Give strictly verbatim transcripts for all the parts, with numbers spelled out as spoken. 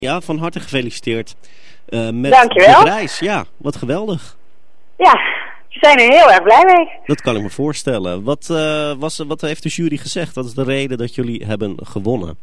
Ja, van harte gefeliciteerd uh, met Dankjewel. de prijs. Ja, wat geweldig. Ja, we zijn er heel erg blij mee. Dat kan ik me voorstellen. Wat, uh, was, wat heeft de jury gezegd? Wat is de reden dat jullie hebben gewonnen?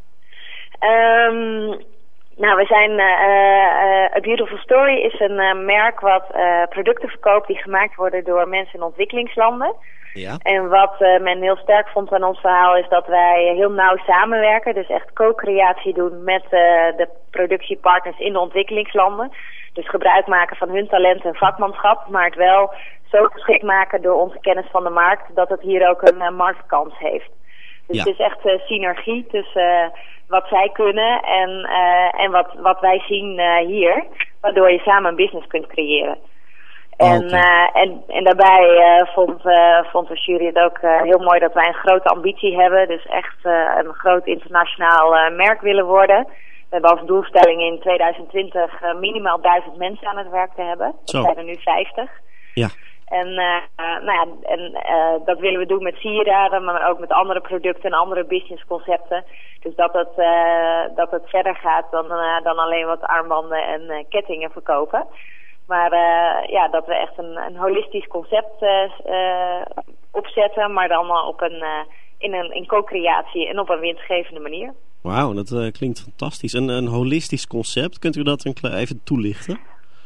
Um, nou, we zijn... Uh, uh, A Beautiful Story is een uh, merk wat uh, producten verkoopt die gemaakt worden door mensen in ontwikkelingslanden. Ja. En wat uh, men heel sterk vond aan ons verhaal is dat wij heel nauw samenwerken. Dus echt co-creatie doen met uh, de productiepartners in de ontwikkelingslanden. Dus gebruik maken van hun talent en vakmanschap. Maar het wel zo geschikt maken door onze kennis van de markt dat het hier ook een uh, marktkans heeft. Dus ja. Het is echt uh, synergie tussen uh, wat zij kunnen en, uh, en wat, wat wij zien uh, hier. Waardoor je samen een business kunt creëren. En, okay. uh, en, en daarbij uh, vond, uh, vond de jury het ook uh, heel mooi dat wij een grote ambitie hebben. Dus echt uh, een groot internationaal uh, merk willen worden. We hebben als doelstelling in tweeduizend twintig uh, minimaal duizend mensen aan het werk te hebben. Zo. Dat zijn er nu vijftig. Ja. En, uh, uh, nou ja, en uh, dat willen we doen met sieraden, maar ook met andere producten en andere businessconcepten. Dus dat het, uh, dat het verder gaat dan, uh, dan alleen wat armbanden en uh, kettingen verkopen. Maar uh, ja, dat we echt een, een holistisch concept uh, uh, opzetten, maar dan op een, uh, in een in co-creatie en op een winstgevende manier. Wauw, dat uh, klinkt fantastisch. Een, een holistisch concept, kunt u dat een, even toelichten?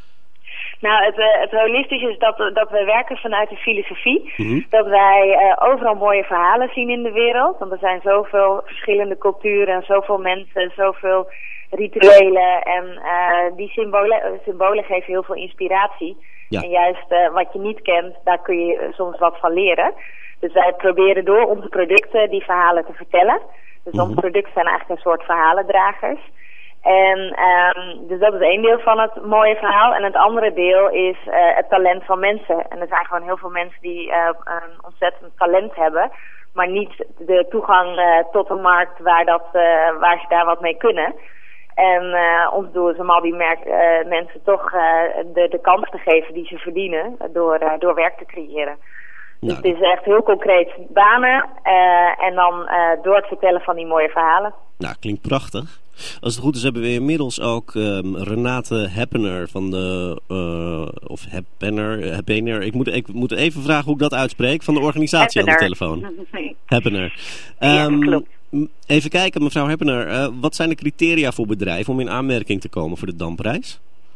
Nou, het, uh, het holistisch is dat, dat we werken vanuit de filosofie. Mm-hmm. Dat wij uh, overal mooie verhalen zien in de wereld. Want er zijn zoveel verschillende culturen en zoveel mensen, zoveel rituelen. En uh, die symbolen, symbolen geven heel veel inspiratie. Ja. En juist uh, wat je niet kent, daar kun je soms wat van leren. Dus wij proberen door onze producten die verhalen te vertellen. Dus Mm-hmm. onze producten zijn eigenlijk een soort verhalendragers. En um, dus dat is één deel van het mooie verhaal. En het andere deel is uh, het talent van mensen. En er zijn gewoon heel veel mensen die uh, een ontzettend talent hebben, maar niet de toegang uh, tot een markt waar, dat, uh, waar ze daar wat mee kunnen. En uh, ons doel is om al die merk, uh, mensen toch uh, de, de kans te geven die ze verdienen door, uh, door werk te creëren. Dus Nou, het is echt heel concreet banen uh, en dan uh, door het vertellen van die mooie verhalen. Nou, klinkt prachtig. Als het goed is hebben we inmiddels ook um, Renate Heppener van de, uh, of Heppener, Heppener, ik moet, ik moet even vragen hoe ik dat uitspreek, van de organisatie Heppener. aan de telefoon. Heppener. Um, Ja, klopt. Even kijken, mevrouw Heppener, uh, wat zijn de criteria voor bedrijven om in aanmerking te komen voor de Damprijs?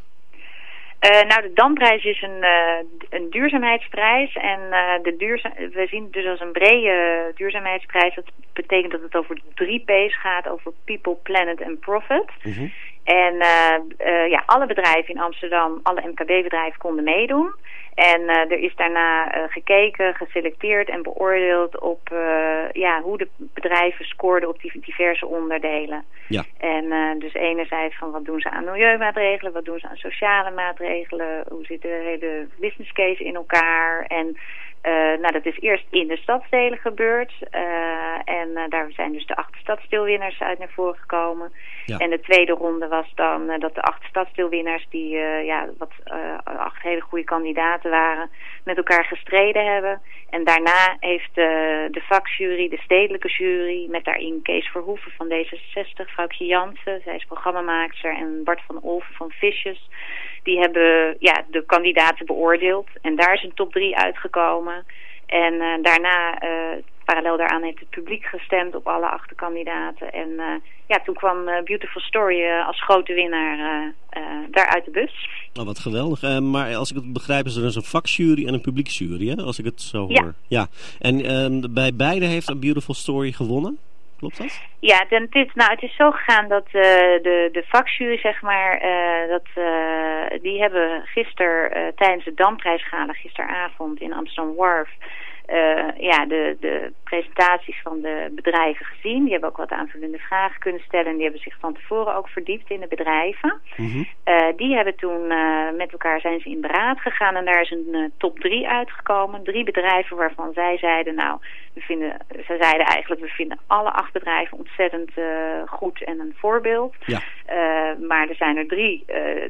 Uh, nou, de Damprijs is een, uh, een duurzaamheidsprijs en uh, de duurza- we zien het dus als een brede duurzaamheidsprijs. Dat betekent dat het over drie P's gaat, over people, planet en profit. Mm-hmm. En uh, uh, ja, alle bedrijven in Amsterdam, alle M K B-bedrijven konden meedoen. En uh, er is daarna uh, gekeken, geselecteerd en beoordeeld op uh, ja, hoe de bedrijven scoorden op die diverse onderdelen. Ja. En uh, dus enerzijds van wat doen ze aan milieumaatregelen, wat doen ze aan sociale maatregelen, hoe zit de hele business case in elkaar. En uh, nou, dat is eerst in de stadsdelen gebeurd. Uh, en uh, daar zijn dus de acht stadsdeelwinnaars uit naar voren gekomen. Ja. En de tweede ronde was dan uh, dat de acht stadsdeelwinnaars, die uh, ja, wat uh, acht hele goede kandidaten waren, met elkaar gestreden hebben. En daarna heeft uh, de vakjury, de stedelijke jury, met daarin Kees Verhoeven van D zesenzestig, Vrouwtje Jansen, zij is programmamaakster, en Bart van Olven van Fishes, die hebben ja, de kandidaten beoordeeld. En daar is een top drie uitgekomen. En uh, daarna, uh, parallel daaraan, heeft het publiek gestemd op alle acht kandidaten. En uh, ja, toen kwam uh, Beautiful Story uh, als grote winnaar uh, uh, daar uit de bus. Oh, wat geweldig. Uh, maar als ik het begrijp is er dus een vakjury en een publieksjury, hè? Als ik het zo hoor. Ja. Ja. En um, bij beide heeft A Beautiful Story gewonnen? Klopt dat? Ja, dan, het, is, nou, het is zo gegaan dat uh, de, de vakjury, zeg maar, uh, dat, uh, die hebben gisteren uh, tijdens de Damprijsgala gisteravond in Amsterdam Wharf Uh, ja, de, de presentaties van de bedrijven gezien. Die hebben ook wat aanvullende vragen kunnen stellen en die hebben zich van tevoren ook verdiept in de bedrijven. Mm-hmm. Uh, die hebben toen uh, met elkaar zijn ze in beraad gegaan en daar is een uh, top drie uitgekomen. Drie bedrijven waarvan zij zeiden, nou, we vinden, zij zeiden eigenlijk, we vinden alle acht bedrijven ontzettend uh, goed en een voorbeeld. Ja. Uh, maar er zijn er drie uh,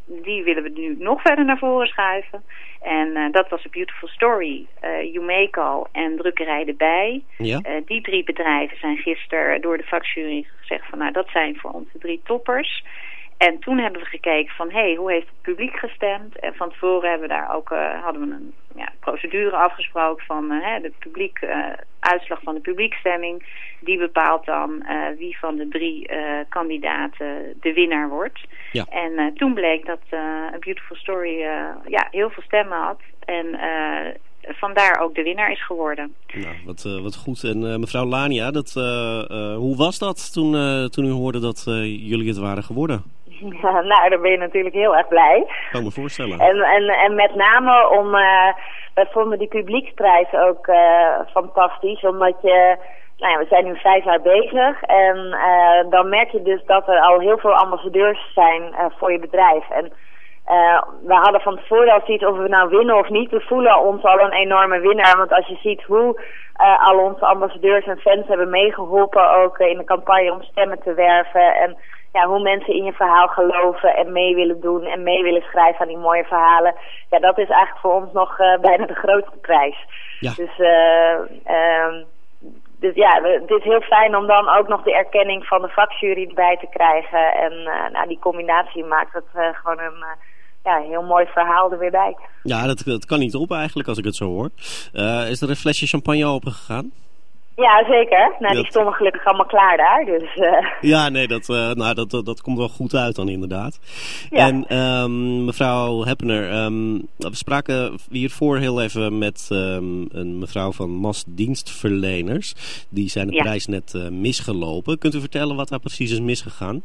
die willen we nu nog verder naar voren schuiven. En uh, dat was A Beautiful Story, uh, Umeco en Drukkerij De Bij. Ja. Uh, die drie bedrijven zijn gisteren door de vakjury gezegd van nou dat zijn voor ons de drie toppers. En toen hebben we gekeken van hé, hey, hoe heeft het publiek gestemd? En van tevoren hebben we daar ook, uh, hadden we een ja, procedure afgesproken van uh, de publiek, uh, uitslag van de publiekstemming. Die bepaalt dan uh, wie van de drie uh, kandidaten de winnaar wordt. Ja. En uh, toen bleek dat uh, A Beautiful Story uh, ja, heel veel stemmen had. En uh, vandaar ook de winnaar is geworden. Nou, wat, uh, wat goed. En uh, mevrouw Lania, dat, uh, uh, hoe was dat toen, uh, toen u hoorde dat uh, jullie het waren geworden? Ja, nou, dan ben je natuurlijk heel erg blij. Kan me voorstellen. En, en, en met name om, uh, wij vonden die publieksprijs ook uh, fantastisch, omdat je, nou ja, we zijn nu vijf jaar bezig en uh, dan merk je dus dat er al heel veel ambassadeurs zijn uh, voor je bedrijf. En uh, we hadden van tevoren al zoiets of we nou winnen of niet. We voelen ons al een enorme winnaar, want als je ziet hoe uh, al onze ambassadeurs en fans hebben meegeholpen ook uh, in de campagne om stemmen te werven en ja, hoe mensen in je verhaal geloven en mee willen doen en mee willen schrijven aan die mooie verhalen. Ja, dat is eigenlijk voor ons nog uh, bijna de grootste prijs. Ja. Dus, uh, uh, dus ja, het is heel fijn om dan ook nog de erkenning van de vakjury erbij te krijgen. En uh, nou, die combinatie maakt het uh, gewoon een uh, ja, heel mooi verhaal er weer bij. Ja, dat, dat kan niet op eigenlijk als ik het zo hoor. Uh, is er een flesje champagne opengegaan? Ja, zeker. Nou, dat... die stonden gelukkig allemaal klaar daar. Dus, uh... Ja, nee, dat, uh, nou, dat, dat, dat komt wel goed uit dan inderdaad. Ja. En um, mevrouw Heppener, um, we spraken hiervoor heel even met um, een mevrouw van M A S Dienstverleners. Die zijn de ja. prijs net uh, misgelopen. Kunt u vertellen wat daar precies is misgegaan?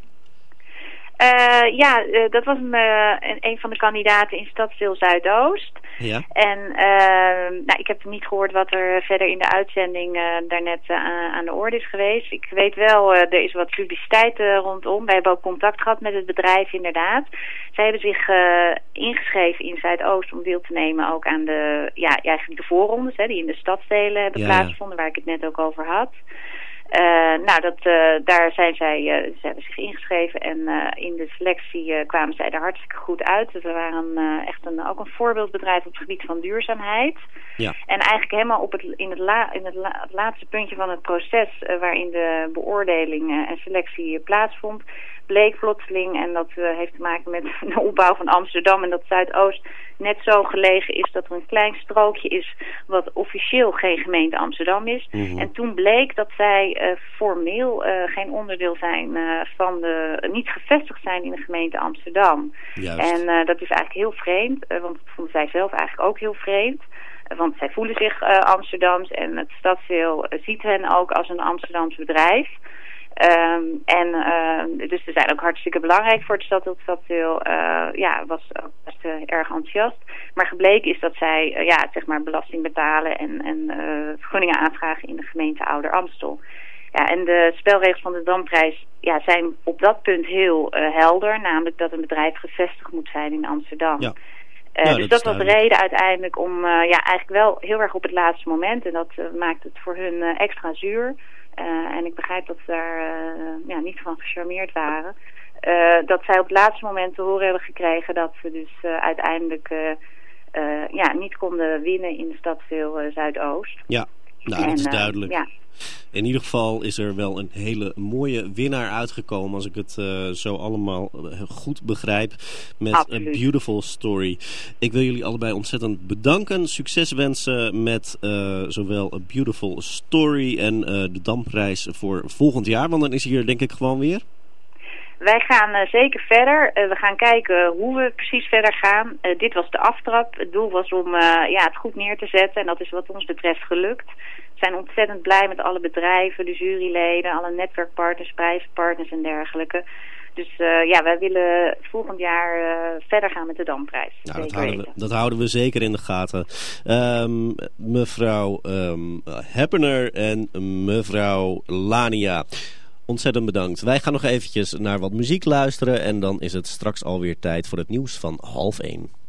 Uh, ja, uh, dat was een, uh, een, een van de kandidaten in Stadsdeel Zuidoost. Ja. En uh, nou, ik heb niet gehoord wat er verder in de uitzending uh, daarnet uh, aan de orde is geweest. Ik weet wel, uh, er is wat publiciteit uh, rondom. Wij hebben ook contact gehad met het bedrijf inderdaad. Zij hebben zich uh, ingeschreven in Zuidoost om deel te nemen ook aan de, ja, eigenlijk de voorrondes hè, die in de stadsdelen hebben ja, plaatsgevonden, waar ik het net ook over had. Uh, nou, dat, uh, daar zijn zij, uh, ze hebben zich ingeschreven en uh, in de selectie uh, kwamen zij er hartstikke goed uit. Dus we waren uh, echt een, ook een voorbeeldbedrijf op het gebied van duurzaamheid. Ja. En eigenlijk helemaal op het, in, het, la, in het, la, het laatste puntje van het proces uh, waarin de beoordeling uh, en selectie uh, plaatsvond, bleek plotseling, en dat uh, heeft te maken met de opbouw van Amsterdam en dat Zuidoost net zo gelegen is dat er een klein strookje is wat officieel geen gemeente Amsterdam is. Mm-hmm. En toen bleek dat zij uh, formeel uh, geen onderdeel zijn uh, van de, niet gevestigd zijn in de gemeente Amsterdam. Juist. En uh, dat is eigenlijk heel vreemd, uh, want dat vonden zij zelf eigenlijk ook heel vreemd. Uh, want zij voelen zich uh, Amsterdams en het stadsdeel uh, ziet hen ook als een Amsterdams bedrijf. Um, en uh, dus ze zijn ook hartstikke belangrijk voor het stad. Het stadsdeel uh, ja, was ook best uh, erg enthousiast. Maar gebleken is dat zij uh, ja, zeg maar belasting betalen en, en uh, vergunningen aanvragen in de gemeente Ouder Amstel. Ja, en de spelregels van de Damprijs ja, zijn op dat punt heel uh, helder. Namelijk dat een bedrijf gevestigd moet zijn in Amsterdam. Ja. Uh, ja, dus dat dat was de reden uiteindelijk om uh, ja, eigenlijk wel heel erg op het laatste moment. En dat uh, maakt het voor hun uh, extra zuur. Uh, en ik begrijp dat ze daar uh, ja, niet van gecharmeerd waren. Uh, dat zij op het laatste moment te horen hebben gekregen dat ze dus uh, uiteindelijk uh, uh, ja, niet konden winnen in de stadsdeel uh, Zuidoost. Ja, nou en, dat is duidelijk. Uh, ja. In ieder geval is er wel een hele mooie winnaar uitgekomen, als ik het uh, zo allemaal goed begrijp, met Absoluut. A Beautiful Story. Ik wil jullie allebei ontzettend bedanken. Succes wensen met uh, zowel A Beautiful Story en uh, de Damprijs voor volgend jaar, want dan is hier denk ik gewoon weer. Wij gaan uh, zeker verder. Uh, we gaan kijken hoe we precies verder gaan. Uh, dit was de aftrap. Het doel was om uh, ja, het goed neer te zetten. En dat is wat ons betreft gelukt. We zijn ontzettend blij met alle bedrijven, de juryleden, alle netwerkpartners, prijzenpartners en dergelijke. Dus uh, ja, wij willen volgend jaar uh, verder gaan met de Damprijs. Nou, dat, houden we, dat houden we zeker in de gaten. Um, mevrouw um, Heppener en mevrouw Lania, ontzettend bedankt. Wij gaan nog eventjes naar wat muziek luisteren en dan is het straks alweer tijd voor het nieuws van half één.